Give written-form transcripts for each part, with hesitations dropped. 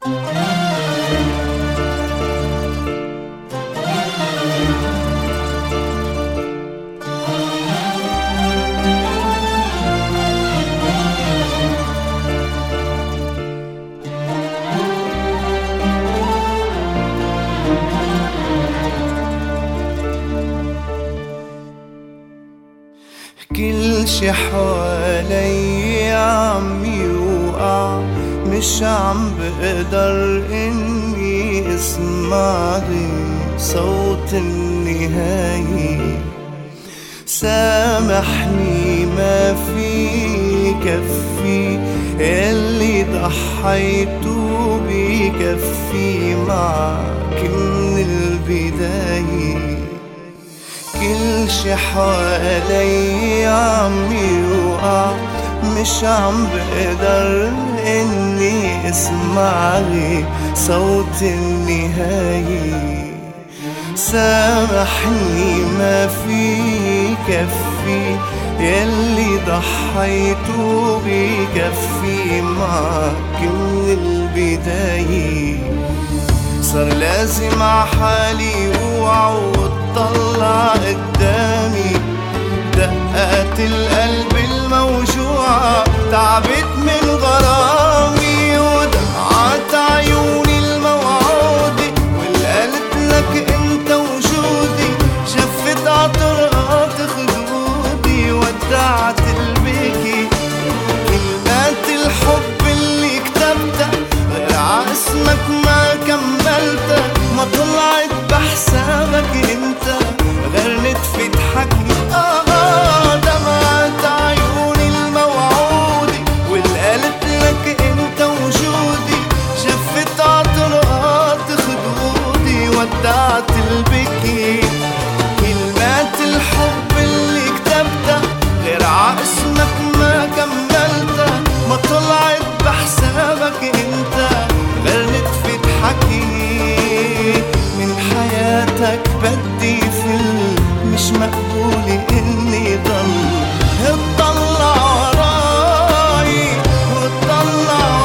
كل شي حوالي عم يوقع، مش عم بقدر اني اسمع صوت النهاية. سامحني ما في كفي اللي ضحيته بكفي معك من البداية. كل شي حوالي عم يوقع، مش عم بقدر اني اسمع صوت النهاية. سامحني ما في كفي يلي ضحيته بكفي معك من البداية. صار لازم عحالي اوعى واطلع قدامي دقات القلب الموجوعة. تعبت من غرامي ودمعات عيوني الموعودة، والقلت لك انت وجودي. شفت عطرقات خدودي ودعت البكي. كلمات الحب اللي كتبتها غير عاسمك ما كملتها. ما طلعت بحسابك انت غير نتفة حكي. دمعت عيوني الموعودة والقلت لك انت وجودي. شفت عطرقات خدودي ودعت البكي. كلمات الحب اللي كتبتها غير عاسمك ما كملتها. ما طلعت بحسابك انت غير نتفة حكي. من حياتك بدي فيلم مش مقبول اني ضل اطلع وراي واطلع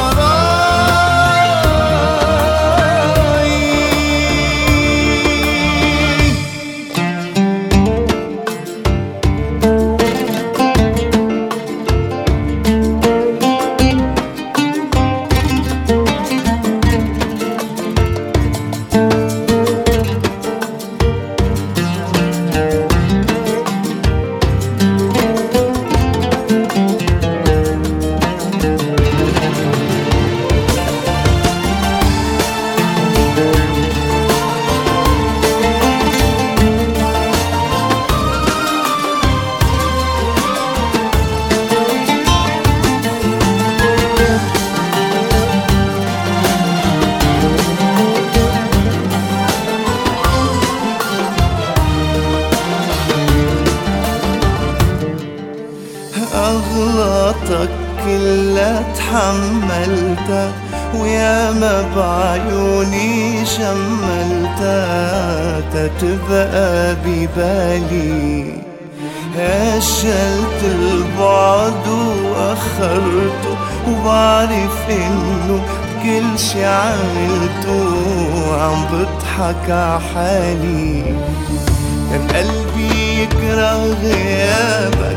أغلاطك كلها تحملتها، وياما بعيوني شملتها تتبقى ببالي. هشلت البعد وأخرته، وبعرف إنه كل شي عملته عم بضحك عحالي. كان قلبي يكره غيابك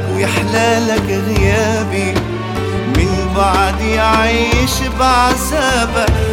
ويحلالك غيابي، من بعد يعيش بعذابك.